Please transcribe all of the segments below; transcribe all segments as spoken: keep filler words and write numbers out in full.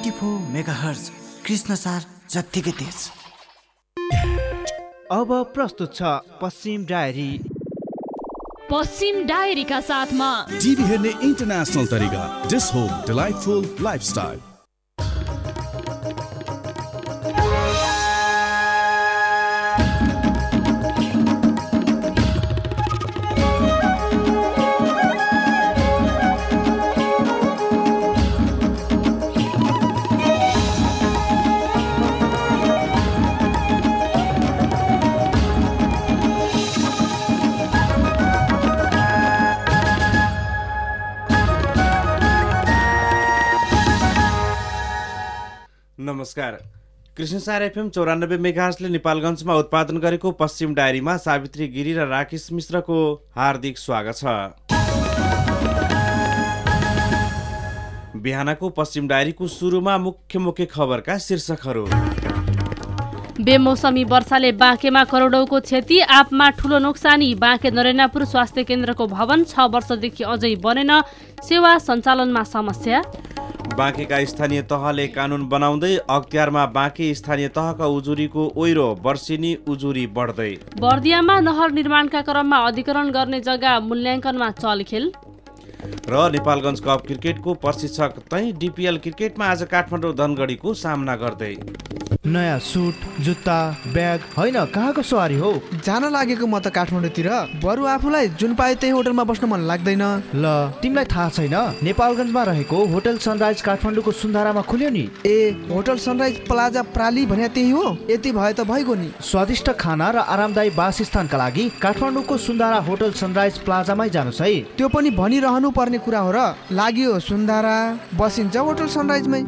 Ninety four megahertz Krishnasar जत्तिकै तेज। अब प्रस्तुत छ पश्चिम डायरी। पश्चिम डायरीका साथमा टिभी हेर्ने इन्टरनेसनल तरिका डिस होम डिलाइटफुल लाइफस्टाइल। नमस्कार। कृष्णसार एफएम चौरानब्बे मेगाहर्जले नेपालगञ्जमा उत्पादन गरेको पश्चिम डायरीमा सावित्री गिरी र राकेश मिश्रको हार्दिक स्वागत छ। बिहानको पश्चिम डायरीको सुरुमा मुख्य मुख्य खबरका शीर्षकहरू। बेमौसमी वर्षाले बाँकेमा करोडौंको क्षति, आपमा ठूलो नोक्सानी। बाँके नरेनापुर स्वास्थ्य केन्द्रको भवन छ वर्षदेखि अझै बनेन, सेवा सञ्चालनमा समस्या। बाँकेका स्थानीय तहले कानुन बनाउँदै अख्तियारमा बाँके स्थानीय तहका उजुरीको ओइरो, वर्षेनी उजुरी बढ्दै। बर्दियामा नहर निर्माणका क्रममा अधिग्रहण गर्ने जग्गा मूल्याङ्कनमा चलखेल। र नेपालगञ्ज कप क्रिकेटको प्रशिक्षक तै डिपिएल क्रिकेटमा आज काठमाडौँ धनगढीको सामना गर्दै। नयाँ सुट, जुत्ता, ब्याग होइन कहाँको सवारी हो? जान लागेको म त काठमाडौँतिर। बरु आफूलाई जुन पाए त्यही होटलमा बस्न मन लाग्दैन। ल तिमीलाई थाहा छैन नेपालगञ्जमा रहेको होटल सनराइज काठमाडौँको सुन्धारामा खुल्यो नि। ए होटल सनराइज प्लाजा प्राली भने त्यही हो? यति भए त भइगयो नि। स्वादिष्ट खाना र आरामदायी वासस्थानका लागि काठमाडौँको सुन्धारा होटल सनराइज प्लाजामै जानुस् है। त्यो पनि भनिरहनु पर्ने कुरा हो र। लाग्यो सुन्धारा, बसिन्छ होटल सनराइजमै।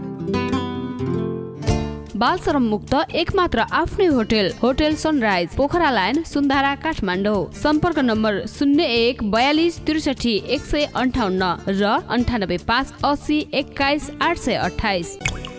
बालश्रम मुक्त एक मात्र आफ्नै hotel, hotel Sunrise, Pokhara line, Sundhara, Kathmandu. सम्पर्क नम्बर शून्य एक बयालिस त्रिसठी एक सय अन्ठाउन्न र अन्ठानब्बे पाँच असी एक्काइस आठ सय अठाइस।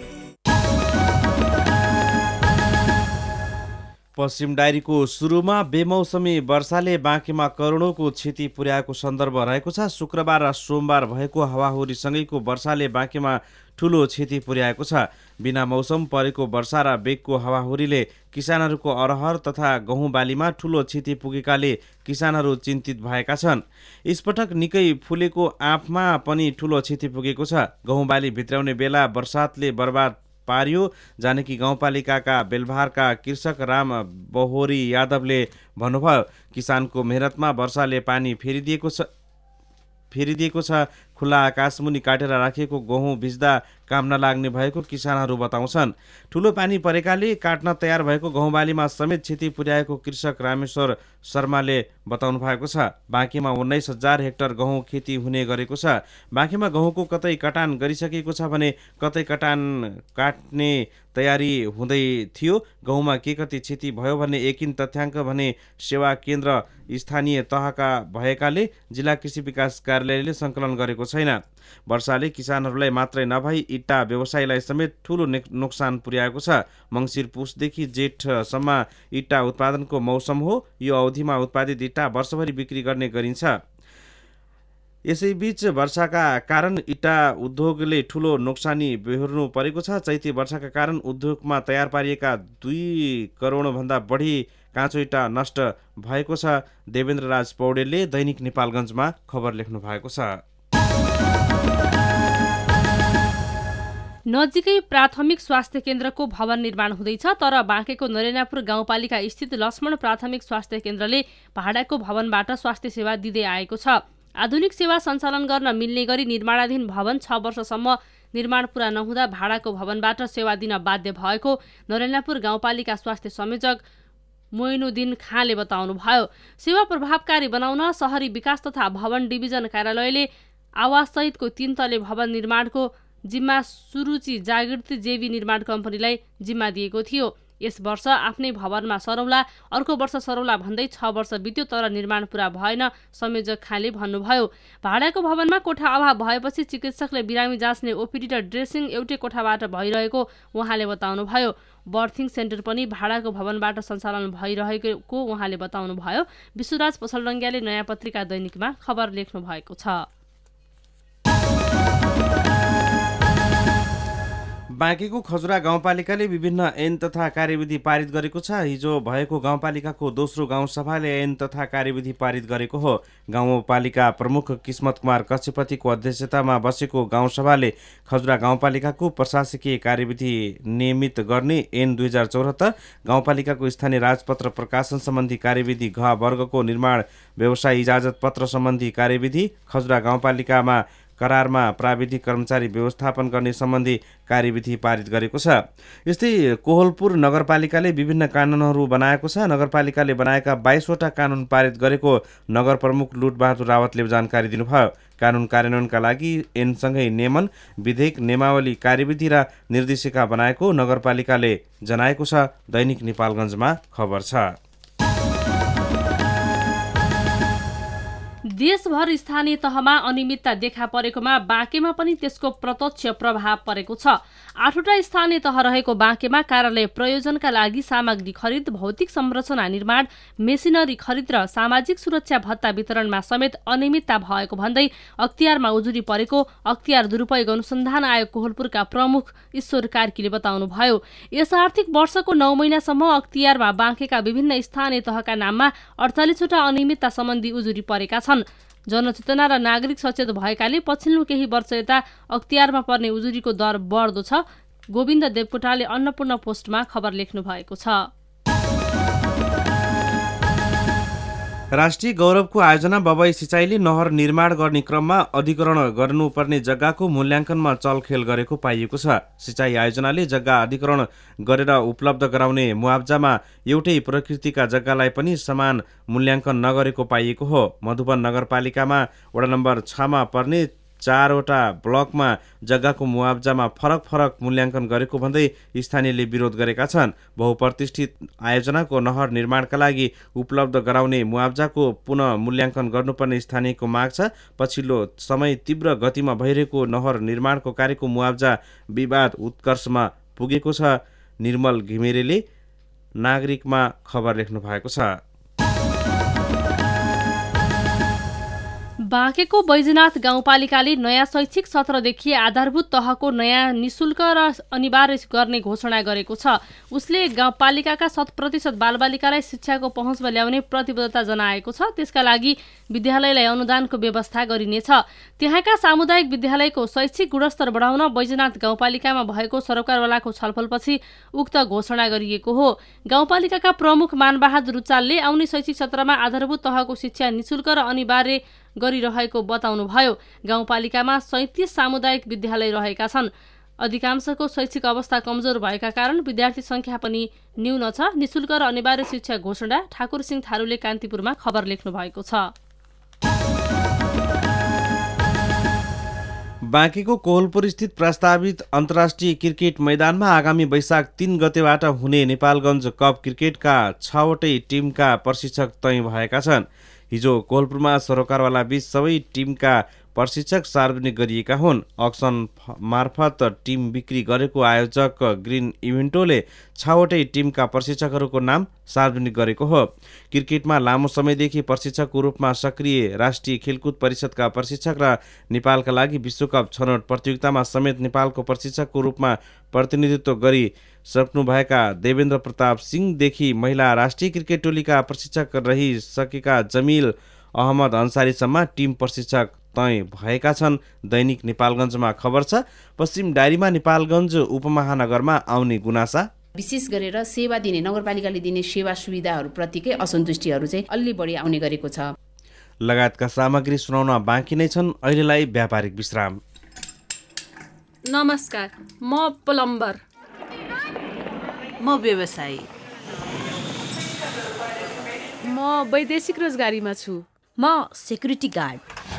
पश्चिम डायरीको सुरुमा बेमौसमी वर्षाले बाँकेमा करोडौंको क्षति पुर्याएको सन्दर्भ रहेको छ। शुक्रबार र सोमबार भएको हावाहुरी सँगैको वर्षाले बाँकेमा ठूलो क्षति पुर्याएको छ। बिना मौसम परेको वर्षा र बेगको हावाहुरीले किसानहरूको अरहर तथा गहुँ बालीमा ठूलो क्षति पुगेकाले किसानहरू चिन्तित भएका छन्। यसपटक निकै फुलेको आँपमा पनि ठूलो क्षति पुगेको छ। गहुँ बाली भित्राउने बेला वर्षातले बर्बाद पारियो। जानकी गाउँपालिकाका बेलभारका कृषक राम बहोरी यादवले भन्नुभयो, किसानको मेहनतमा वर्षाले पानी फेरिदिएको छ फेरिदिएको छ खुल्ला आकाशमुनि काटेर राखिएको गहुँ भिज्दा काम नलाग्ने भएको किसानहरू बताउँछन्। ठूलो पानी परेकाले काट्न तयार भएको गहुँ बालीमा समेत क्षति पुर्याएको कृषक रामेश्वर शर्माले बताउनु भएको छ। बाँकेमा उन्नाइस हजार हेक्टर गहुँ खेती हुने गरेको छ। बाँकेमा गहुँको कतै कटान गरिसकेको छ भने कतै कटान काट्ने तयारी हुँदै थियो। गहुँमा के कति क्षति भयो भन्ने एकिन तथ्याङ्क भने सेवा केन्द्र स्थानीय तहका भएकाले जिल्ला कृषि विकास कार्यालयले सङ्कलन गरेको छैन। वर्षाले किसानहरूलाई मात्रै नभई इट्टा व्यवसायलाई समेत ठूलो नोक्सान पुर्याएको छ। मङ्सिर पुसदेखि जेठसम्म इट्टा उत्पादनको मौसम हो। यो अवधिमा उत्पादित इट्टा वर्षभरि बिक्री गर्ने गरिन्छ। यसैबीच वर्षाका कारण इट्टा उद्योगले ठूलो नोक्सानी बेहोर्नु परेको छ। चैते वर्षाका कारण उद्योगमा तयार पारिएका दुई करोडभन्दा बढी काँचो इट्टा नष्ट भएको छ। देवेन्द्र राज पौडेलले दैनिक नेपालगञ्जमा खबर लेख्नु भएको छ। नजिकै प्राथमिक स्वास्थ्य केन्द्रको भवन निर्माण हुँदैछ, तर बाँकेको नरेनापुर गाउँपालिका स्थित लक्ष्मण प्राथमिक स्वास्थ्य केन्द्रले भाडाको भवनबाट स्वास्थ्य सेवा दिँदै आएको छ। आधुनिक सेवा सञ्चालन गर्न मिल्ने गरी निर्माणाधीन भवन छ वर्षसम्म निर्माण पूरा नहुँदा भाडाको भवनबाट सेवा दिन बाध्य भएको नरेनापुर गाउँपालिका स्वास्थ्य संयोजक मोइनुद्दिन खाँले बताउनुभयो। सेवा प्रभावकारी बनाउन शहरी विकास तथा भवन डिभिजन कार्यालयले आवाससहितको तीन तले भवन निर्माणको जिम्मा सुरुचि जागृति जेबी निर्माण कम्पनीलाई जिम्मा दिएको थियो। यस वर्ष आफ्नै भवनमा सरौला, अर्को वर्ष सरौला भन्दै छ वर्ष बित्यो तर निर्माण पूरा भएन, संयोजक खाँले भन्नुभयो। भाडाको भवनमा कोठा अभाव भएपछि चिकित्सकले बिरामी जाँच्ने ओपिडी र ड्रेसिङ एउटै कोठाबाट भइरहेको उहाँले बताउनुभयो। बर्थिङ सेन्टर पनि भाडाको भवनबाट सञ्चालन भइरहेको उहाँले बताउनुभयो। विश्वराज पसलडङ्ग्याले नयाँ पत्रिका दैनिकमा खबर लेख्नु भएको छ। बाँकेको खजुरा गाउँपालिकाले विभिन्न ऐन तथा कार्यविधि पारित गरेको छ। हिजो भएको गाउँपालिकाको दोस्रो गाउँसभाले ऐन तथा कार्यविधि पारित गरेको हो। गाउँपालिका प्रमुख किस्मत कुमार कक्षपतिको अध्यक्षतामा बसेको गाउँसभाले खजुरा गाउँपालिकाको प्रशासकीय कार्यविधि नियमित गर्ने ऐन दुई हजार चौहत्तर, गाउँपालिकाको स्थानीय राजपत्र प्रकाशन सम्बन्धी कार्यविधि, घ वर्गको निर्माण व्यवसाय इजाजत पत्र सम्बन्धी कार्यविधि, खजुरा गाउँपालिकामा करारमा प्राविधिक कर्मचारी व्यवस्थापन गर्ने सम्बन्धी कार्यविधि पारित गरेको छ। यस्तै कोहलपुर नगरपालिकाले विभिन्न कानुनहरू बनाएको छ। नगरपालिकाले बनाएका बाइसवटा कानुन पारित गरेको नगर प्रमुख लुटबहादुर रावतले जानकारी दिनुभयो। कानुन कार्यान्वयनका लागि ऐनसँगै नियमन, विधेयक, नियमावली, कार्यविधि र निर्देशिका बनाएको नगरपालिकाले जनाएको छ। दैनिक नेपालगञ्जमा खबर छ। देशभर स्थानीय तहमा अनियमितता देखा परेकोमा बाँकेमा पनि त्यसको प्रत्यक्ष प्रभाव परेको छ। आठवटा स्थानीय तह रहेको बाँकेमा कार्यालय प्रयोजनका लागि सामग्री खरिद, भौतिक संरचना निर्माण, मेसिनरी खरिद र सामाजिक सुरक्षा भत्ता वितरणमा समेत अनियमितता भएको भन्दै अख्तियारमा उजुरी परेको अख्तियार दुरुपयोग अनुसन्धान आयोग कोहलपुरका प्रमुख ईश्वर कार्कीले बताउनुभयो। यस आर्थिक वर्षको नौ महिनासम्म अख्तियारमा बाँकेका विभिन्न स्थानीय तहका नाममा अडचालिसवटा अनियमितता सम्बन्धी उजुरी परेका छन्। जनचेतना र नागरिक सचेत भएकाले पछिल्लो केही वर्ष यता अख्तियारमा पर्ने उजुरीको दर बढ्दो छ। गोविन्द देवकोटाले अन्नपूर्ण पोस्टमा खबर लेख्नु भएको छ। राष्ट्रिय गौरवको आयोजना बबई सिँचाइले नहर निर्माण गर्ने क्रममा अधिग्रहण गर्नुपर्ने जग्गाको मूल्याङ्कनमा चलखेल गरेको पाइएको छ। सिँचाइ आयोजनाले जग्गा अधिग्रहण गरेर उपलब्ध गराउने मुआब्जामा एउटै प्रकृतिका जग्गालाई पनि समान मूल्याङ्कन नगरेको पाइएको हो। मधुवन नगरपालिकामा वडा नम्बर छमा पर्ने चारवटा ब्लकमा जग्गाको मुआब्जामा फरक फरक मूल्याङ्कन गरेको भन्दै स्थानीयले विरोध गरेका छन्। बहुप्रतिष्ठित आयोजनाको नहर निर्माणका लागि उपलब्ध गराउने मुआब्जाको पुनः मूल्याङ्कन गर्नुपर्ने स्थानीयको माग छ। पछिल्लो समय तीव्र गतिमा भइरहेको नहर निर्माणको कार्यको मुआब्जा विवाद उत्कर्षमा पुगेको छ। निर्मल घिमिरेले नागरिकमा खबर लेख्नु भएको छ। बाँकेको बैजनाथ गाउँपालिकाले नयाँ शैक्षिक सत्रदेखि आधारभूत तहको नयाँ निशुल्क र अनिवार्य गर्ने घोषणा गरेको छ। उसले गाउँपालिकाका शत प्रतिशत बालबालिकालाई शिक्षाको पहुँचमा ल्याउने प्रतिबद्धता जनाएको छ। त्यसका लागि विद्यालयलाई अनुदानको व्यवस्था गरिनेछ। त्यहाँका सामुदायिक विद्यालयको शैक्षिक गुणस्तर बढाउन बैजनाथ गाउँपालिकामा भएको सरकारवालाको छलफलपछि उक्त घोषणा गरिएको हो। गाउँपालिकाका प्रमुख मानबहादुर रुचालले आउने शैक्षिक सत्रमा आधारभूत तहको शिक्षा निशुल्क र अनिवार्य गरिरहेको बताउनुभयो। गाउँपालिकामा सैँतिस सामुदायिक विद्यालय रहेका छन्। अधिकांशको शैक्षिक अवस्था कमजोर भएका कारण विद्यार्थी संख्या पनि न्यून छ। निशुल्क र अनिवार्य शिक्षा घोषणा ठाकुर सिंह थारूले कान्तिपुरमा खबर लेख्नु भएको छ। बाँकेको कोहलपुर स्थित प्रस्तावित अन्तर्राष्ट्रिय क्रिकेट मैदानमा आगामी वैशाख तीन गतेबाट हुने नेपालगञ्ज कप क्रिकेटका छवटै टिमका प्रशिक्षक तय भएका छन्। हिजो कोहलपुरमा सरोकारवाला बीच सबै टिमका प्रशिक्षक सार्वजनिक गरिएका हुन्। अक्सन मार्फत टिम बिक्री गरेको आयोजक ग्रिन इभेन्टोले छवटै टिमका प्रशिक्षकहरूको नाम सार्वजनिक गरेको हो। क्रिकेटमा लामो समयदेखि प्रशिक्षकको रूपमा सक्रिय राष्ट्रिय खेलकुद परिषदका प्रशिक्षक र नेपालका लागि विश्वकप छनौट प्रतियोगितामा समेत नेपालको प्रशिक्षकको रूपमा प्रतिनिधित्व गरी सक्नुभएका देवेन्द्र प्रताप सिंहदेखि महिला राष्ट्रिय क्रिकेट टोलीका प्रशिक्षक रहिसकेका जमिल अहमद अन्सारीसम्म टिम प्रशिक्षक तय भएका छन्। दैनिक नेपालगञ्जमा खबर छ। पश्चिम डायरीमा नेपालगञ्ज उपमहानगरमा आउने गुनासा विशेष गरेर सेवा दिने नगरपालिकाले दिने सेवा सुविधाहरूप्रतिकै असन्तुष्टिहरू चाहिँ अलि बढी आउने गरेको छ। लगायतका सामग्री सुनाउन बाँकी नै छन्। अहिलेलाई व्यापारिक विश्राम। नमस्कार, म प्लम्बर। म व्यवसायी। म वैदेशिक रोजगारीमा छु। म सेक्युरिटी गार्ड।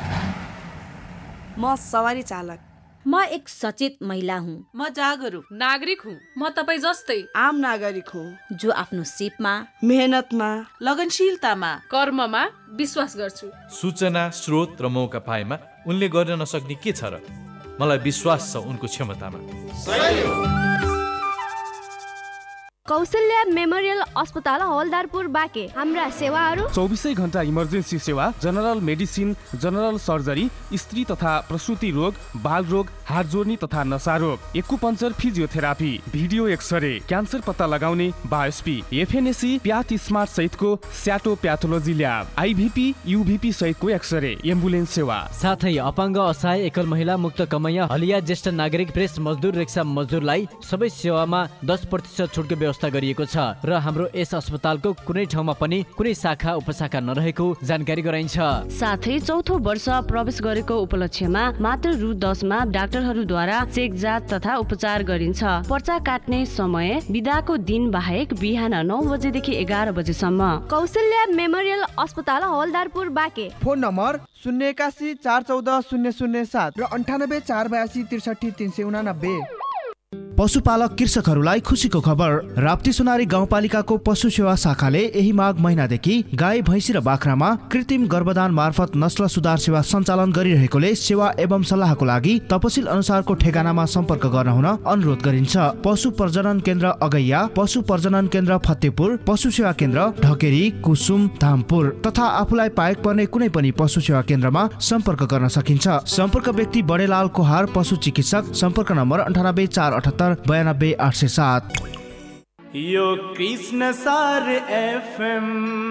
म सवारी चालक। म एक सचेत महिला हुँ। म जागरुक नागरिक हुँ। म तपाईँ जस्तै आम नागरिक हुँ जो आफ्नो सिपमा, मेहनतमा, लगनशीलतामा, कर्ममा विश्वास गर्छु। सूचना स्रोत र मौका पाएमा उनले गर्न नसक्ने के छ र? मलाई विश्वास छ उनको क्षमतामा। कौशल्या मेमोरियल अस्पताल हवलदारपुर बाँके। हाम्रा सेवाहरू चौबिसै घण्टा इमर्जेन्सी सेवा, जनरल मेडिसिन, जनरल सर्जरी, स्त्री तथा प्रसुति रोग, बाल रोग, हात जोड्ने तथा नसा रोग, acupuncture, physiotherapy, video X ray, cancer पत्ता लगाउने, बायोस्पी, एफएनएसी, प्याथ स्मार्ट सहितको स्याटो प्याथोलोजी ल्याब, आइभिपी, युभिपी सहितको एक्सरे, एम्बुलेन्स सेवा, साथै अपाङ्ग, असहाय, एकल महिला, मुक्त कमैया, हलिया, ज्येष्ठ नागरिक, प्रेस मजदुर, रिक्सा मजदुरलाई सबै सेवामा दस प्रतिशत छुटको व्यवस्था गरिएको छ र हाम्रो यस अस्पतालको कुनै ठाउँमा पनि कुनै शाखा उपशाखा नरहेको जानकारी गराइन्छ। साथै चौथो वर्ष प्रवेश गरेको उपलक्ष्यमा मात्र रु दसमा डाक्टरहरूद्वारा चेक जाँच तथा उपचार गरिन्छ। पर्चा काट्ने समय बिदाको दिन बाहेक बिहान नौ बजेदेखि एघार बजेसम्म। कौशल्या मेमोरियल अस्पताल हवलदारपुर बाँके। फोन नम्बर शून्य एकासी चार चौध शून्य शून्य सात र अन्ठानब्बे चार बयासी त्रिसठी तीन सय उनानब्बे। पशुपालक कृषकहरूलाई खुसीको खबर। राप्ती सोनारी गाउँपालिकाको पशु सेवा शाखाले यही माघ महिनादेखि गाई भैँसी र बाख्रामा कृत्रिम गर्भदान मार्फत नस्ल सुधार सेवा सञ्चालन गरिरहेकोले सेवा एवं सल्लाहको लागि तपसिल अनुसारको ठेगानामा सम्पर्क गर्न हुन अनुरोध गरिन्छ। पशु प्रजनन केन्द्र अगैया, पशु प्रजनन केन्द्र फतेपुर, पशु सेवा केन्द्र ढकेरी, कुसुम, धामपुर तथा आफूलाई पाएक पर्ने कुनै पनि पशु सेवा केन्द्रमा सम्पर्क गर्न सकिन्छ। सम्पर्क व्यक्ति बडेलाल कोहार, पशु चिकित्सक। सम्पर्क नम्बर अन्ठानब्बे चार अठहत्तर बयानब्बे आठ सय सात। यो Krishna Sar FM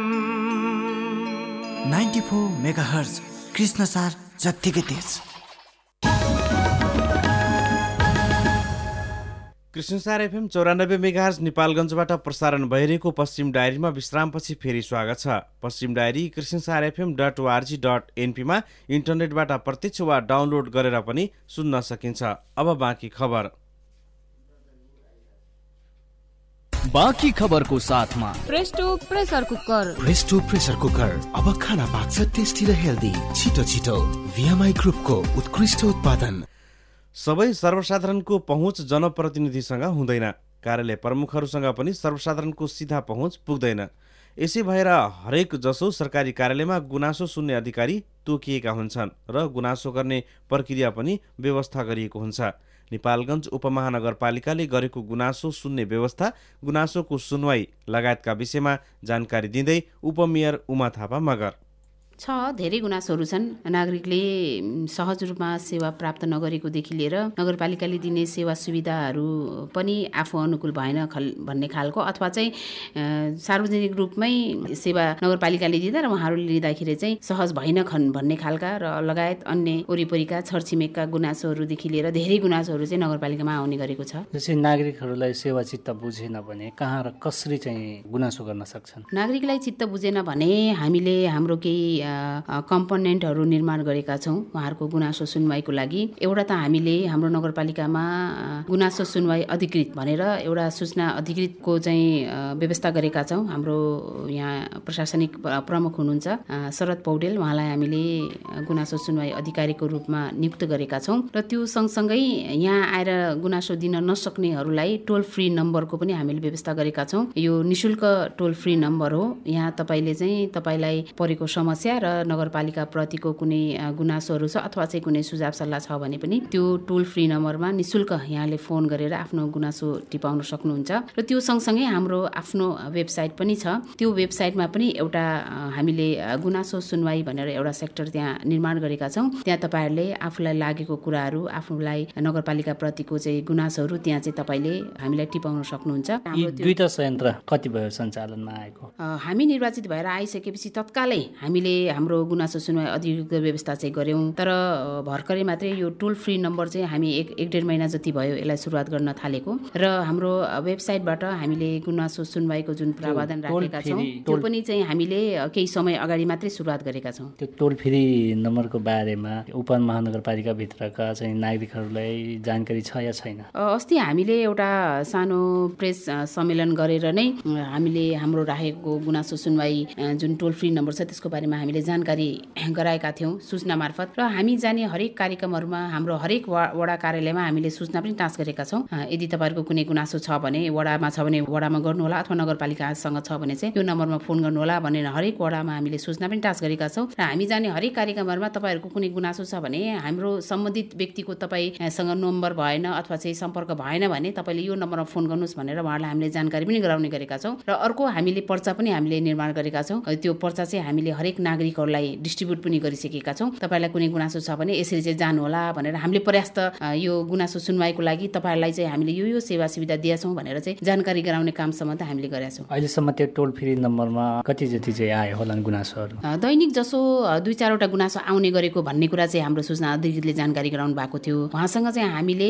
ninety four megahertz Krishna Sar जत्तिकै तेज। कृष्णसार एफएम चौरानब्बे मेगाहर्ज नेपालगञ्जबाट प्रसारण भइरहेको पश्चिम डायरीमा विश्रामपछि फेरि स्वागत छ। पश्चिम diary Krishnasar FM dot org dot एनपीमा इन्टरनेटबाट प्रत्यक्ष वा डाउनलोड गरेर पनि सुन्न सकिन्छ। अब बाँकी खबर। बाँकी खबरको साथमा Presto pressure cooker. Presto pressure cooker अब खाना पाक्छ टेस्टी र हेल्दी, छिटो छिटो। भिएमआई ग्रुपको उत्कृष्ट उत्पादन। सबै सर्वसाधारणको पहुँच जनप्रतिनिधिसँग हुँदैन। कार्यालय प्रमुखहरूसँग पनि सर्वसाधारणको सिधा पहुँच पुग्दैन। यसै भएर हरेक जसो सरकारी कार्यालयमा गुनासो सुन्ने अधिकारी तोकिएका हुन्छन् र गुनासो गर्ने प्रक्रिया पनि व्यवस्था गरिएको हुन्छ। नेपालगञ्ज उपमहानगरपालिकाले गरेको गुनासो सुन्ने व्यवस्था, गुनासोको सुनवाई लगायतका विषयमा जानकारी दिँदै उपमेयर उमा थापा मगर छ धेरै गुनासोहरू छन्। नागरिकले सहज रूपमा सेवा प्राप्त नगरेकोदेखि लिएर नगरपालिकाले दिने सेवा सुविधाहरू पनि आफू अनुकूल भएन खल भन्ने खालको, अथवा चाहिँ सार्वजनिक रूपमै सेवा नगरपालिकाले दिँदा र उहाँहरूले लिँदाखेरि चाहिँ सहज भएन खन् भन्ने खालका र लगायत अन्य वरिपरिका छरछिमेकका गुनासोहरूदेखि लिएर धेरै गुनासोहरू चाहिँ नगरपालिकामा आउने गरेको छ। जस्तै नागरिकहरूलाई सेवा चित्त बुझेन भने कहाँ र कसरी चाहिँ गुनासो गर्न सक्छन्? नागरिकलाई चित्त बुझेन भने हामीले हाम्रो केही कम्पोनेन्टहरू निर्माण गरेका छौँ उहाँहरूको गुनासो सुनवाईको लागि। एउटा त हामीले हाम्रो नगरपालिकामा गुनासो सुनवाई अधिकृत भनेर एउटा सूचना अधिकृतको चाहिँ व्यवस्था गरेका छौँ। हाम्रो यहाँ प्रशासनिक प्रमुख हुनुहुन्छ शरद पौडेल, उहाँलाई हामीले गुनासो सुनवाई अधिकारीको रूपमा नियुक्त गरेका छौँ। र त्यो सँगसँगै यहाँ आएर गुनासो दिन नसक्नेहरूलाई टोल फ्री नम्बरको पनि हामीले व्यवस्था गरेका छौँ। यो निशुल्क टोल फ्री नम्बर हो। यहाँ तपाईँले चाहिँ तपाईँलाई परेको समस्या र नगरपालिका प्रतिको कुनै गुनासोहरू छ अथवा चाहिँ कुनै सुझाव सल्लाह छ भने पनि त्यो टोल फ्री नम्बरमा निशुल्क यहाँले फोन गरेर आफ्नो गुनासो टिपाउन सक्नुहुन्छ। र त्यो सँगसँगै हाम्रो आफ्नो वेबसाइट पनि छ। त्यो वेबसाइटमा पनि एउटा हामीले गुनासो सुनवाई भनेर एउटा सेक्टर त्यहाँ निर्माण गरेका छौँ। त्यहाँ तपाईँहरूले आफूलाई लागेको कुराहरू, आफूलाई नगरपालिका प्रतिको चाहिँ गुनासोहरू त्यहाँ चाहिँ तपाईँले हामीलाई टिपाउन सक्नुहुन्छ। यी दुईटा संयन्त्र कति भयो सञ्चालनमा आएको? हामी निर्वाचित भएर आइसकेपछि तत्कालै हामीले हाम्रो गुनासो सुनवाई अधिकृत व्यवस्था चाहिँ गऱ्यौँ। तर भर्खरै मात्रै यो टोल फ्री नम्बर चाहिँ हामी एक एक डेढ महिना जति भयो यसलाई सुरुवात गर्न थालेको। र हाम्रो वेबसाइटबाट हामीले गुनासो सुनवाईको जुन प्रावधान राखेका छौँ त्यो पनि चाहिँ हामीले केही समय अगाडि मात्रै सुरुवात गरेका छौँ। त्यो टोल फ्री नम्बरको बारेमा उपमहानगरपालिकाभित्रका चाहिँ नागरिकहरूलाई जानकारी छ या छैन? अस्ति हामीले एउटा सानो प्रेस सम्मेलन गरेर नै हामीले हाम्रो राखेको गुनासो सुनवाई जुन टोल फ्री नम्बर छ त्यसको बारेमा हामीले हामीले जानकारी गराएका थियौँ सूचना मार्फत। र हामी जाने हरेक कार्यक्रमहरूमा हाम्रो हरेक वडा कार्यालयमा हामीले सूचना पनि टाँस गरेका छौँ। यदि तपाईँहरूको कुनै गुनासो छ भने वडामा छ भने वडामा गर्नुहोला अथवा नगरपालिकासँग छ भने चाहिँ यो नम्बरमा फोन गर्नुहोला भनेर हरेक वडामा हामीले सूचना पनि टाँस गरेका छौँ। र हामी जाने हरेक कार्यक्रमहरूमा तपाईँहरूको कुनै गुनासो छ भने हाम्रो सम्बन्धित व्यक्तिको तपाईँसँग नम्बर भएन अथवा चाहिँ सम्पर्क भएन भने तपाईँले यो नम्बरमा फोन गर्नुहोस् भनेर उहाँहरूलाई हामीले जानकारी पनि गराउने गरेका छौँ। र अर्को हामीले पर्चा पनि हामीले निर्माण गरेका छौँ। त्यो पर्चा चाहिँ हामीले हरेक नागरिकहरूलाई डिस्ट्रिब्युट पनि गरिसकेका छौँ। तपाईँलाई कुनै गुनासो छ भने यसरी चाहिँ जानुहोला भनेर हामीले पर्याप्त यो गुनासो सुनवाईको लागि तपाईँहरूलाई चाहिँ हामीले यो यो सेवा सुविधा दिएछौँ भनेर चाहिँ जानकारी गराउने कामसम्म त हामीले गरेका छौँ। अहिलेसम्म त्यो टोल फ्री नम्बरमा कति जति चाहिँ आयो होला गुनासोहरू? दैनिक जसो दुई चारवटा गुनासो आउने गरेको भन्ने कुरा चाहिँ हाम्रो सूचना अधिकृतले जानकारी गराउनु भएको थियो। उहाँसँग चाहिँ हामीले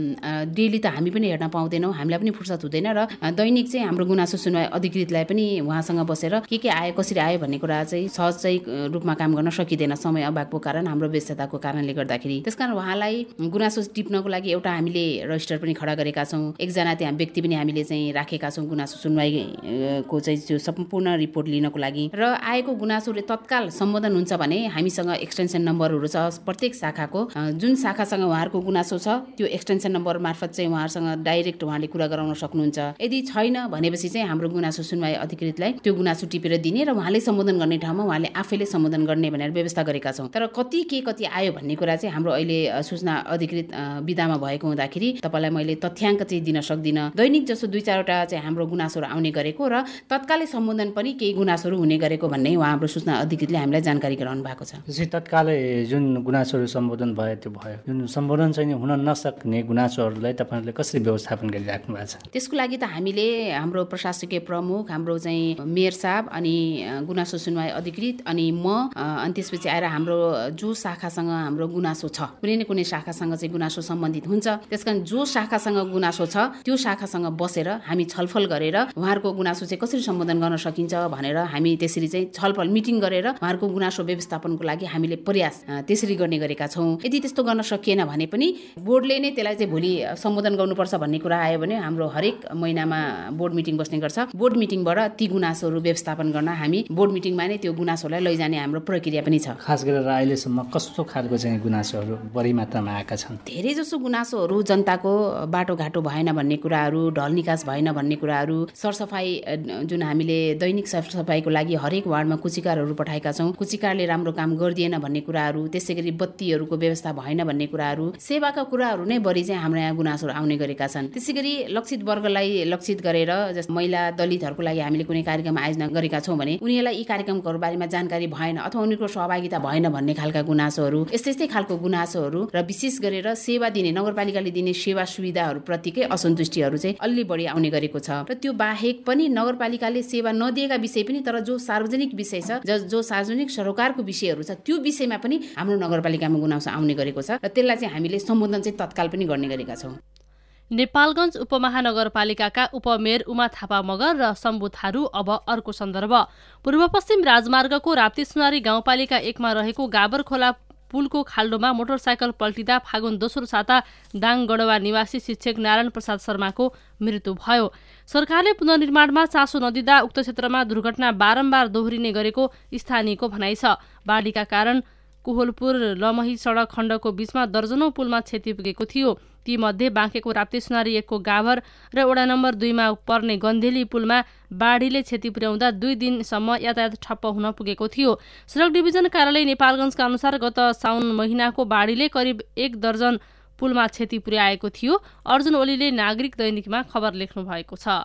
डेली त हामी पनि हेर्न पाउँदैनौँ, हामीलाई पनि फुर्सद हुँदैन र दैनिक चाहिँ हाम्रो गुनासो सुनवाई अधिकृतलाई पनि उहाँसँग बसेर के के आयो कसरी आयो भन्ने कुरा चाहिँ सहज चाहिँ रूपमा काम गर्न सकिँदैन समय अभावको कारण, हाम्रो व्यस्तताको कारणले गर्दाखेरि। त्यसकारण उहाँलाई गुनासो टिप्नको लागि एउटा हामीले रजिस्टर पनि खडा गरेका छौँ। एकजना त्यहाँ व्यक्ति पनि हामीले चाहिँ राखेका छौँ गुनासो सुनवाईको चाहिँ त्यो सम्पूर्ण रिपोर्ट लिनको लागि। र आएको गुनासोले तत्काल सम्बोधन हुन्छ भने हामीसँग एक्सटेन्सन नम्बरहरू छ प्रत्येक शाखाको। जुन शाखासँग उहाँहरूको गुनासो छ त्यो एक्सटेन्सन नम्बर मार्फत चाहिँ उहाँहरूसँग डाइरेक्ट उहाँले कुरा गराउन सक्नुहुन्छ। यदि छैन भनेपछि चाहिँ हाम्रो गुनासो सुनवाई अधिकृतलाई त्यो गुनासो टिपेर दिने र उहाँले सम्बोधन गर्ने ठाउँमा उहाँले आफैले सम्बोधन गर्ने भनेर व्यवस्था गरेका छौँ। तर कति के कति आयो भन्ने कुरा चाहिँ हाम्रो अहिले सूचना अधिकृत विधामा भएको हुँदाखेरि तपाईँलाई मैले तथ्याङ्क चाहिँ दिन सक्दिनँ। दैनिक जसो दुई चारवटा चाहिँ हाम्रो गुनासोहरू आउने गरेको र तत्कालै सम्बोधन पनि केही गुनासोहरू हुने गरेको भन्ने उहाँ हाम्रो सूचना अधिकृतले हामीलाई जानकारी गराउनु भएको छ। तत्कालै जुन गुनासोहरू सम्बोधन भयो त्यो भयो, जुन सम्बोधन चाहिँ हुन नसक्ने गुनासोहरूलाई तपाईँहरूले कसरी व्यवस्थापन गरिराख्नु भएको छ? त्यसको लागि त हामीले हाम्रो प्रशासकीय प्रमुख, हाम्रो चाहिँ मेयर साहब अनि गुनासो सुनवाई अधिकृत अनि म अनि त्यसपछि आएर हाम्रो जो शाखासँग हाम्रो गुनासो छ, कुनै न कुनै शाखासँग चाहिँ गुनासो सम्बन्धित हुन्छ। त्यसकारण जो शाखासँग गुनासो छ त्यो शाखासँग बसेर हामी छलफल गरेर उहाँहरूको गुनासो चाहिँ कसरी सम्बोधन गर्न सकिन्छ भनेर हामी त्यसरी चाहिँ छलफल मिटिङ गरेर उहाँहरूको गुनासो व्यवस्थापनको लागि हामीले प्रयास त्यसरी गर्ने गरेका छौँ। यदि त्यस्तो गर्न सकिएन भने पनि बोर्डले नै त्यसलाई चाहिँ भोलि सम्बोधन गर्नुपर्छ भन्ने कुरा आयो भने हाम्रो हरेक महिनामा बोर्ड मिटिङ बस्ने गर्छ। बोर्ड मिटिङबाट ती गुनासोहरू व्यवस्थापन गर्न हामी बोर्ड मिटिङमा नै त्यो गुनासोलाई लैजाने हाम्रो प्रक्रिया पनि छ। खास गरेर अहिलेसम्म कस्तो खालको चाहिँ गुनासोहरू बढी मात्रामा आएका छन्? धेरै जसो गुनासोहरू जनताको बाटोघाटो भएन भन्ने कुराहरू, ढल निकास भएन भन्ने कुराहरू, सरसफाई जुन हामीले दैनिक सरसफाईको लागि हरेक वार्डमा कुचिकारहरू पठाएका छौँ, कुचिकारले राम्रो काम गरिदिएन भन्ने कुराहरू, त्यसै गरी बत्तीहरूको व्यवस्था भएन भन्ने कुराहरू, सेवाका कुराहरू नै बढी चाहिँ हाम्रो यहाँ गुनासोहरू आउने गरेका छन्। त्यसै गरी लक्षित वर्गलाई लक्षित गरेर जस्तो महिला दलितहरूको लागि हामीले कुनै कार्यक्रम आयोजना गरेका छौँ भने उनीहरूलाई यी कार्यक्रमको बारेमा जानकारी भएन अथवा उनीहरूको सहभागिता भएन भन्ने खालका गुनासोहरू, यस्तै यस्तै खालको गुनासोहरू र विशेष गरेर सेवा दिने नगरपालिकाले दिने सेवा सुविधाहरू प्रतिकै असन्तुष्टिहरू चाहिँ अलि बढी आउने गरेको छ। र त्यो बाहेक पनि नगरपालिकाले सेवा नदिएका विषय पनि, तर जो सार्वजनिक विषय छ, जो सार्वजनिक सरोकारको विषयहरू छ त्यो विषयमा पनि हाम्रो नगरपालिकामा गुनासो आउने गरेको छ र त्यसलाई चाहिँ हामीले सम्बोधन चाहिँ तत्काल पनि गर्ने गरेका छौँ। नेपालगञ्ज उपमहानगरपालिकाका उपमेयर उमा थापा मगर र शम्भु थारू। अब अर्को सन्दर्भ। पूर्व पश्चिम राजमार्गको राप्ती सुनारी गाउँपालिका एकमा रहेको गाबर खोला पुलको खाल्डोमा मोटरसाइकल पल्टिँदा फागुन दोस्रो साता दाङ गडवा निवासी शिक्षक नारायण प्रसाद शर्माको मृत्यु भयो। सरकारले पुनर्निर्माणमा चासो नदिँदा उक्त क्षेत्रमा दुर्घटना बारम्बार दोहोरिने गरेको स्थानीयको भनाइ छ। बाढीका कारण कोहलपुर लमही सडक खण्डको बीचमा दर्जनौं पुलमा क्षति पुगेको थियो। तीमध्ये बाँकेको राप्ती सुनारी एकको गाभर र वडा नम्बर दुईमा पर्ने गन्धेली पुलमा बाढीले क्षति पुर्याउँदा दुई दिनसम्म यातायात ठप्प हुन पुगेको थियो। सडक डिभिजन कार्यालय नेपालगञ्जका अनुसार गत साउन महिनाको बाढीले करिब एक दर्जन पुलमा क्षति पुर्याएको थियो। अर्जुन ओलीले नागरिक दैनिकमा खबर लेख्नु भएको छ।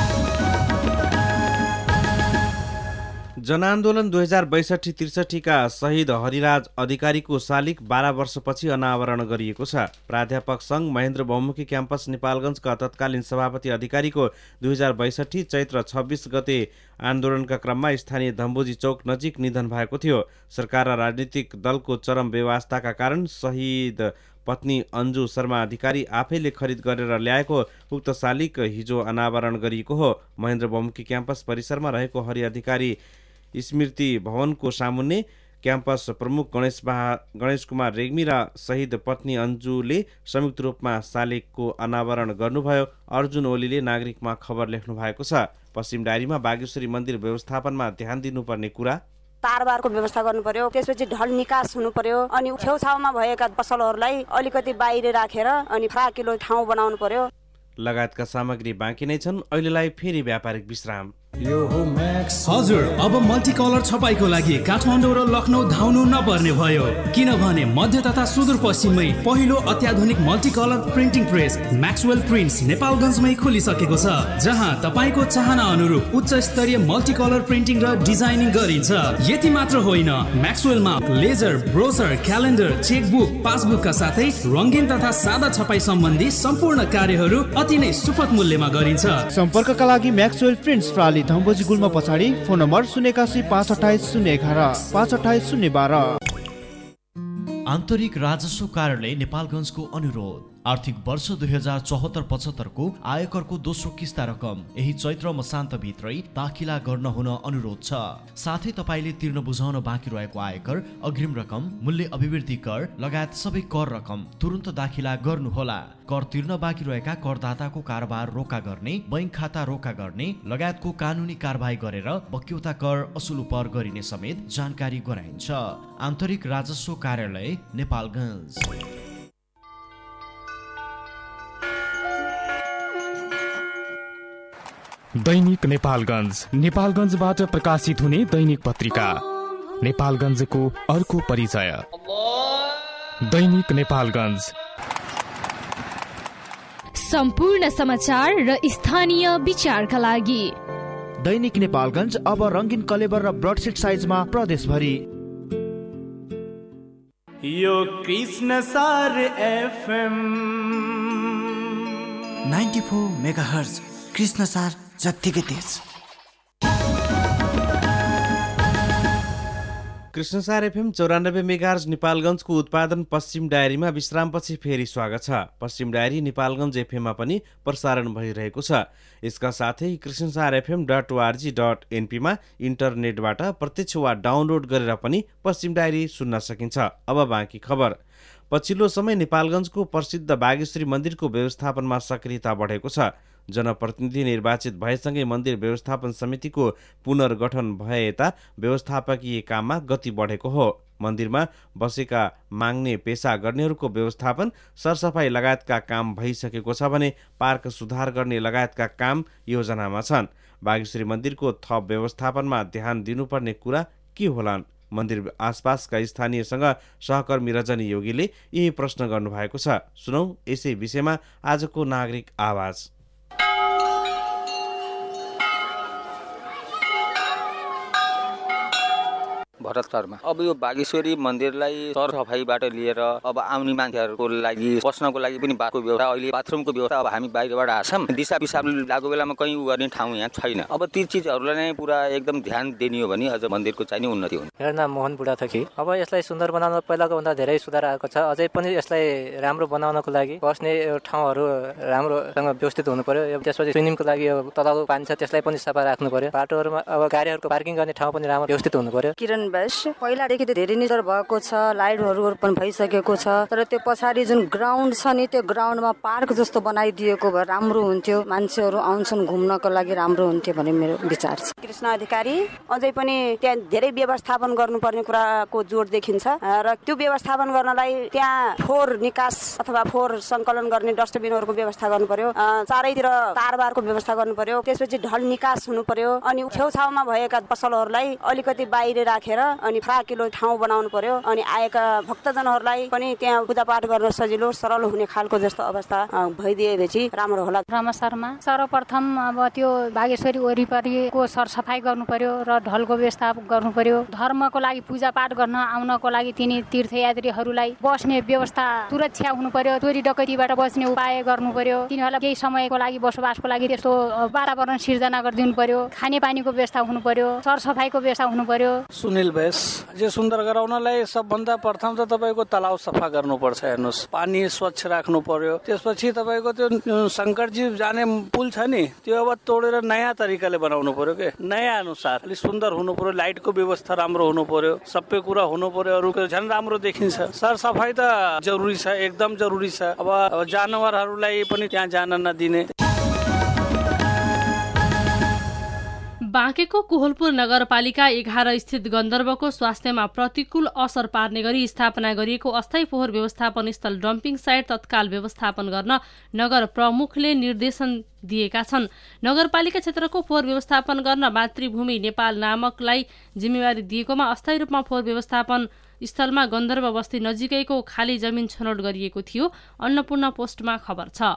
जनआन्दोलन दुई हजार बैसठी त्रिसठीका शहीद हरिराज अधिकारीको शालिग बाह्र वर्षपछि अनावरण गरिएको छ। प्राध्यापक सङ्घ महेन्द्र बहुमुखी क्याम्पस नेपालगञ्जका तत्कालीन सभापति अधिकारीको दुई हजार बैसठी चैत्र छब्बिस गते आन्दोलनका क्रममा स्थानीय धम्बोजी चौक नजिक निधन भएको थियो। सरकार र राजनीतिक दलको चरम व्यवस्थाका कारण शहीद पत्नी अन्जु शर्मा अधिकारी आफैले खरिद गरेर ल्याएको उक्त शालिग हिजो अनावरण गरिएको हो। महेन्द्र बहुमुखी क्याम्पस परिसरमा रहेको हरि अधिकारी स्मृति भवनको सामुन्ने क्याम्पस प्रमुख गणेश बहा गणेश कुमार रेग्मी र शहीद पत्नी अन्जुले संयुक्त रूपमा शालिगको अनावरण गर्नुभयो। अर्जुन ओलीले नागरिकमा खबर लेख्नु भएको छ। पश्चिम डायरीमा बागेश्वरी मन्दिर व्यवस्थापनमा ध्यान दिनुपर्ने कुरा। तारबारको व्यवस्था गर्नु पर्यो, त्यसपछि ढल निकास हुनु पर्यो, अनि छेउछाउमा भएका पसलहरूलाई अलिकति बाहिर राखेर अनि फराकिलो ठाउँ बनाउनु पर्यो लगायतका सामग्री बाँकी नै छन्। अहिलेलाई फेरि व्यापारिक विश्राम। हजुर, अब मल्टिकलर छपाईको लागि काठमाडौँ र लखनऊ धाउनु नपर्ने भयो, किनभने मध्य तथा सुदूरपश्चिममै पहिलो अत्याधुनिक multicolour printing press Maxwell prints नेपालगञ्जमै खोलिसकेको छ, जहाँ तपाईँको चाहना अनुरूप उच्च स्तरीय मल्टिकलर प्रिन्टिङ र डिजाइनिङ गरिन्छ। यति मात्र होइन, म्याक्सवेलमा लेजर, ब्रोसर, क्यालेन्डर, चेकबुक, पासबुकका साथै रङ्गीन तथा सादा छपाई सम्बन्धी सम्पूर्ण कार्यहरू अति नै सुपथ मूल्यमा गरिन्छ। सम्पर्कका लागि म्याक्सवेल प्रिन्ट्स प्राली धम्बोजी गुल्म पछाडि, फोन नम्बर शून्य एकासी पाँच अठाइस शून्य एघार पाँच अठाइस शून्य बाह्र। आन्तरिक राजस्व कार्यालय नेपालगञ्जको अनुरोध। आर्थिक वर्ष दुई हजार चौहत्तर पचहत्तरको आयकरको दोस्रो किस्ता रकम यही चैत्र मसान्तभित्रै दाखिला गर्न हुन अनुरोध छ। साथै तपाईँले तिर्न बुझाउन बाँकी रहेको आयकर, अग्रिम रकम, मूल्य अभिवृद्धि कर लगायत सबै कर रकम तुरुन्त दाखिला गर्नुहोला। कर तिर्न बाँकी रहेका करदाताको कारोबार रोका गर्ने, बैंक खाता रोका गर्ने लगायतको कानुनी कारबाही गरेर बक्यौता कर असुल पर गरिने समेत जानकारी गराइन्छ। आन्तरिक राजस्व कार्यालय नेपालगञ्ज। दैनिक नेपालगञ्ज, नेपालगञ्जबाट प्रकाशित हुने दैनिक पत्रिका नेपालगञ्जको अर्को परिचय। दैनिक नेपालगञ्ज, सम्पूर्ण समाचार र स्थानीय विचारका लागि। दैनिक नेपालगञ्ज अब रङ्गीन कलेबर र ब्रडसिट साइजमा प्रदेशभरि। यो Krishna Sar FM ninety four megahertz Krishna Sar जत्तिकै तेज। कृष्णसार एफएम चौरानब्बे मेगाहर्ज नेपालगञ्जको उत्पादन पश्चिम डायरीमा विश्रामपछि फेरि स्वागत छ। पश्चिम डायरी नेपालगञ्ज एफएममा पनि प्रसारण भइरहेको छ। यसका साथै Krishnasar FM dot org dot एनपीमा इन्टरनेटबाट प्रत्यक्ष वा डाउनलोड गरेर पनि पश्चिम डायरी सुन्न सकिन्छ। अब बाँकी खबर। पछिल्लो समय नेपालगञ्जको प्रसिद्ध बागेश्वरी मन्दिरको व्यवस्थापनमा सक्रियता बढेको छ। जनप्रतिनिधि निर्वाचित भएसँगै मन्दिर व्यवस्थापन समितिको पुनर्गठन भए यता व्यवस्थापकीय काममा गति बढेको हो। मन्दिरमा बसेका माग्ने पेसा गर्नेहरूको व्यवस्थापन, सरसफाई लगायतका काम भइसकेको छ भने पार्क सुधार गर्ने लगायतका काम योजनामा छन्। बागेश्वरी मन्दिरको थप व्यवस्थापनमा ध्यान दिनुपर्ने कुरा के होलान्? मन्दिर आसपासका स्थानीयसँग सहकर्मी रजनी योगीले यही प्रश्न गर्नुभएको छ। सुनौ यसै विषयमा आजको नागरिक आवाज। भरतपुरमा अब यो बागेश्वरी मन्दिरलाई सरसफाइबाट लिएर अब आउने मान्छेहरूको लागि बस्नको लागि पनि बाटोको व्यवस्था, अहिले बाथरुमको व्यवस्था, अब हामी बाहिरबाट आछौँ, दिशा पिसाब लागेको बेलामा कहीँ उ गर्ने ठाउँ यहाँ छैन। अब ती चिजहरूलाई नै पुरा एकदम ध्यान दिने हो भने अझ मन्दिरको चाहिँ नि उन्नति हुने। मेरो नाम मोहन बुढा थकी। अब यसलाई सुन्दर बनाउन पहिलाको भन्दा धेरै सुधार आएको छ। अझै पनि यसलाई राम्रो बनाउनको लागि बस्ने ठाउँहरू राम्रोसँग व्यवस्थित हुनु पर्यो। त्यसपछि स्विमिङको लागि तलाउ पानी छ त्यसलाई पनि सफा राख्नु पर्यो। बाटोहरूमा अब गाडीहरूको पार्किङ गर्ने ठाउँ पनि राम्रो व्यवस्थित हुनु पर्यो। किरण पहिलादेखि त धेरै नै भएको छ, लाइटहरू पनि भइसकेको छ, तर त्यो पछाडि जुन ग्राउन्ड छ नि त्यो ग्राउन्डमा पार्क जस्तो बनाइदिएको भए राम्रो हुन्थ्यो। मान्छेहरू आउँछन् घुम्नको लागि, राम्रो हुन्थ्यो भन्ने मेरो विचार छ। कृष्ण अधिकारी अझै पनि त्यहाँ धेरै व्यवस्थापन गर्नुपर्ने कुराको जोड देखिन्छ र त्यो व्यवस्थापन गर्नलाई त्यहाँ फोहोर निकास अथवा फोहोर सङ्कलन गर्ने डस्टबिनहरूको व्यवस्था गर्नु पर्यो, चारैतिर तारबारको व्यवस्था गर्नु पर्यो, त्यसपछि ढल निकास हुनु पर्यो, अनि छेउछाउमा भएका पसलहरूलाई अलिकति बाहिर राखेर अनि फराकिलो ठाउँ बनाउनु पर्यो, अनि आएका भक्तजनहरूलाई पनि त्यहाँ पूजापाठ गर्न सजिलो सरल हुने खालको जस्तो अवस्था भइदिएपछि राम्रो होला। रमसरमा सर्वप्रथम अब त्यो बागेश्वरी वरिपरिको सरसफाइ गर्नु पर्यो र ढलको व्यवस्था गर्नु पर्यो। धर्मको लागि पूजापाठ गर्न आउनको लागि तिनी तीर्थयात्रीहरूलाई बस्ने व्यवस्था सुरक्षा हुनु पर्यो, चोरी डकैतीबाट बस्ने उपाय गर्नु पर्यो, तिनीहरूलाई केही समयको लागि बसोबासको लागि त्यस्तो वातावरण सिर्जना गरिदिनु पर्यो, खानेपानीको व्यवस्था हुनु पर्यो, सरसफाइको व्यवस्था हुनु पर्यो। सुनिल बेस अझै सुन्दर गराउनलाई सबभन्दा प्रथम त तपाईँको तलाउ सफा गर्नुपर्छ। हेर्नुहोस्, पानी स्वच्छ राख्नु पर्यो। त्यसपछि तपाईँको त्यो शङ्करजी जाने पुल छ नि त्यो अब तोडेर नयाँ तरिकाले बनाउनु पर्यो के, नयाँ अनुसार अलिक सुन्दर हुनु पर्यो, लाइटको व्यवस्था राम्रो हुनु पर्यो, सबै कुरा हुनु पर्यो, अरूको झन् राम्रो देखिन्छ। सरसफाइ त जरुरी छ, एकदम जरुरी छ। अब जानवरहरूलाई पनि त्यहाँ जान नदिने। बाँकेको कोहलपुर नगरपालिका एघार स्थित गन्धर्वको स्वास्थ्यमा प्रतिकूल असर पार्ने गरी स्थापना गरिएको अस्थायी फोहोर व्यवस्थापन स्थल डम्पिङ साइट तत्काल व्यवस्थापन गर्न नगर प्रमुखले निर्देशन दिएका छन्। नगरपालिका क्षेत्रको फोहोर व्यवस्थापन गर्न मातृभूमि नेपाल नामकलाई जिम्मेवारी दिएकोमा अस्थायी रूपमा फोहोर व्यवस्थापन स्थलमा गन्धर्व बस्ती नजिकैको खाली जमिन छनौट गरिएको थियो। अन्नपूर्ण पोस्टमा खबर छ।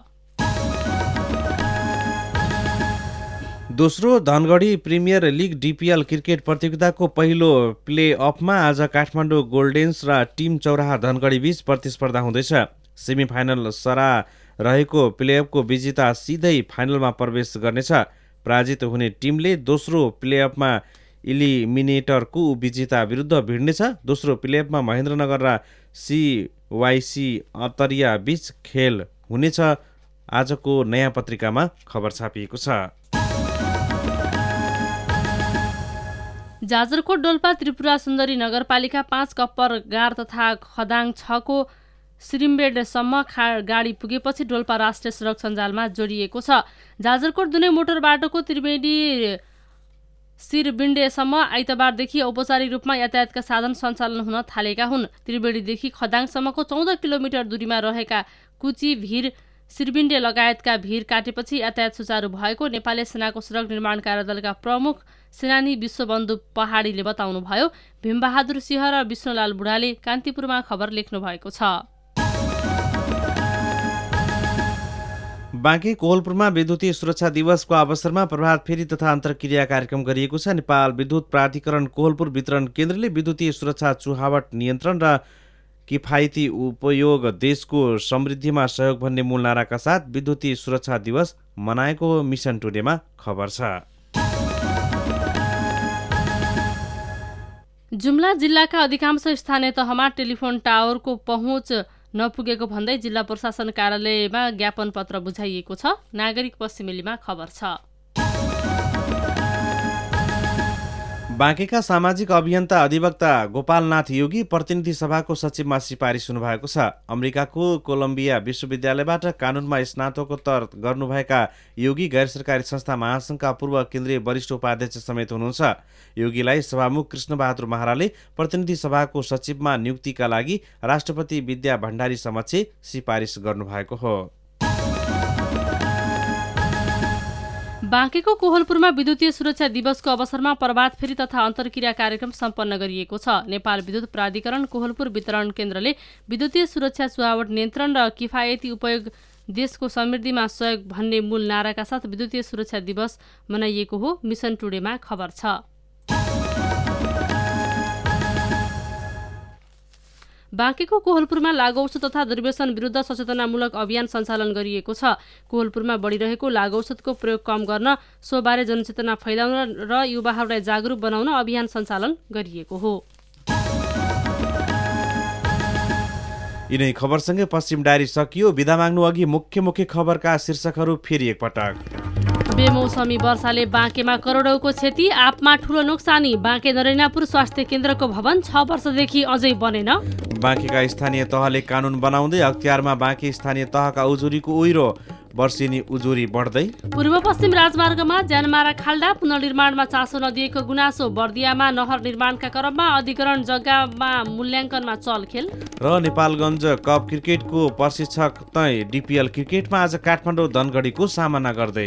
दोस्रो Dhangadhi premier league DPL cricket प्रतियोगिताको पहिलो प्ले अफमा आज काठमाडौँ गोल्डेन्स र टिम चौराहा धनगढी बीच प्रतिस्पर्धा हुँदैछ। सेमिफाइनल सरा रहेको प्लेअफको विजेता सिधै फाइनलमा प्रवेश गर्नेछ। पराजित हुने टिमले दोस्रो प्लेअफमा इलिमिनेटरको विजेता विरुद्ध भिड्नेछ। दोस्रो प्लेअफमा महेन्द्रनगर र सिवाइसी अतरिया बीच खेल हुनेछ। आजको नयाँ पत्रिकामा खबर छापिएको छ। जाजरकोट डोल्पा त्रिपुरा सुन्दरी नगरपालिका पाँच कप्पर गार तथा खदाङ छको सिरिम्बेडसम्म खा गाडी पुगेपछि डोल्पा राष्ट्रिय सडक सञ्जालमा जोडिएको छ। जाजरकोट दुनै मोटर बाटोको त्रिवेणी सिरबिन्डेसम्म आइतबारदेखि औपचारिक रूपमा यातायातका साधन सञ्चालन हुन थालेका हुन्। त्रिवेणीदेखि खदाङसम्मको चौध किलोमिटर दूरीमा रहेका कुची भिर सिरबिन्डे लगायतका भिर काटेपछि यातायात सुचारू भएको नेपाली सेनाको सडक निर्माण कार्यदलका प्रमुख सेनानी विश्वबन्धु पहाडीले बताउनुभयो। भीमबहादुर सिंह र विष्णुलाल बुढाले कान्तिपुरमा खबर लेख्नु भएको छ। बाँके कोहलपुरमा विद्युतीय सुरक्षा दिवसको अवसरमा प्रभात फेरी तथा अन्तर्क्रिया कार्यक्रम गरिएको छ। नेपाल विद्युत प्राधिकरण कोहलपुर वितरण केन्द्रले विद्युतीय सुरक्षा चुहावट नियन्त्रण र किफायती उपयोग देशको समृद्धिमा सहयोग भन्ने मूल नाराका साथ विद्युतीय सुरक्षा दिवस मनाएको मिसन टुडेमा खबर छ। जुम्ला जिल्लाका अधिकांश स्थानीय तहमा टेलिफोन टावरको पहुँच नपुगेको भन्दै जिल्ला प्रशासन कार्यालयमा ज्ञापन पत्र बुझाइएको छ। नागरिक पश्चिमेलीमा खबर छ। बाँकेका सामाजिक अभियन्ता अधिवक्ता गोपालनाथ योगी प्रतिनिधि सभाको सचिवमा सिफारिस हुनुभएको छ। अमेरिकाको कोलम्बिया विश्वविद्यालयबाट कानुनमा स्नातकोत्तर गर्नुभएका योगी गैर सरकारी संस्था महासङ्घका पूर्व केन्द्रीय वरिष्ठ उपाध्यक्ष समेत हुनुहुन्छ। योगीलाई सभामुख कृष्णबहादुर महाराले प्रतिनिधि सभाको सचिवमा नियुक्तिका लागि राष्ट्रपति विद्या भण्डारी समक्ष सिफारिस गर्नुभएको हो। बाँकेको कोहलपुरमा विद्युतीय सुरक्षा दिवसको अवसरमा प्रभात फेरी तथा अन्तर्क्रिया कार्यक्रम सम्पन्न गरिएको छ। नेपाल विद्युत प्राधिकरण कोहलपुर वितरण केन्द्रले विद्युतीय सुरक्षा चुहावट नियन्त्रण र किफायती उपयोग देशको समृद्धिमा सहयोग भन्ने मूल नाराका साथ विद्युतीय सुरक्षा दिवस मनाइएको हो। मिसन टुडेमा खबर छ। बाँकेको कोहलपुरमा लागौषध तथा दुर्व्यसन विरुद्ध सचेतनामूलक अभियान सञ्चालन गरिएको छ। कोहलपुरमा बढिरहेको लागौषधको प्रयोग कम गर्न सोबारे जनचेतना फैलाउन र युवाहरूलाई जागरुक बनाउन अभियान सञ्चालन गरिएको हो। यिनै खबरसँगै पश्चिम डायरी सकियो। बिदा माग्नु अघि मुख्य मुख्य खबरका शीर्षकहरू फेरि एकपटक। बेमौसमी वर्षाले बाँकेमा करोडौँको क्षति, आपमा ठूलो नोक्सानी। बाँके नरेनापुर स्वास्थ्य केन्द्रको भवन छ वर्षदेखि अझै बनेन। बाँकेका स्थानीय तहले कानुन बनाउँदै अख्तियारमा बाँके स्थानीय तहका उजुरीको उहिरो, वर्षेनी उजुरी बढ्दै। पूर्व पश्चिम राजमार्गमा ज्यानमारा खाल्डा पुनर्निर्माणमा चासो नदिएको गुनासो। बर्दियामा नहर निर्माणका क्रममा अधिग्रहण जग्गामा मूल्याङ्कनमा चलखेल। र नेपालगञ्ज कप क्रिकेटको प्रशिक्षक तय डिपिएल क्रिकेटमा आज काठमाडौँ धनगढीको सामना गर्दै।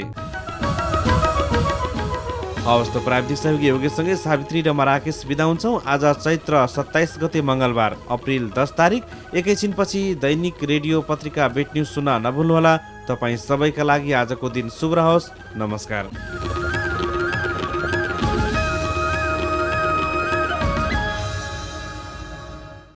हवस् त प्राविधिक सहयोगी योगेशसँगै सावित्री र म राकेश बिदा हुन्छौँ। आज चैत्र सत्ताइस गते मङ्गलबार अप्रिल दस तारिक। एकैछिनपछि दैनिक रेडियो पत्रिका बेट न्युज सुन्न नभुल्नुहोला। तपाईँ सबैका लागि आजको दिन शुभ रहोस्। नमस्कार।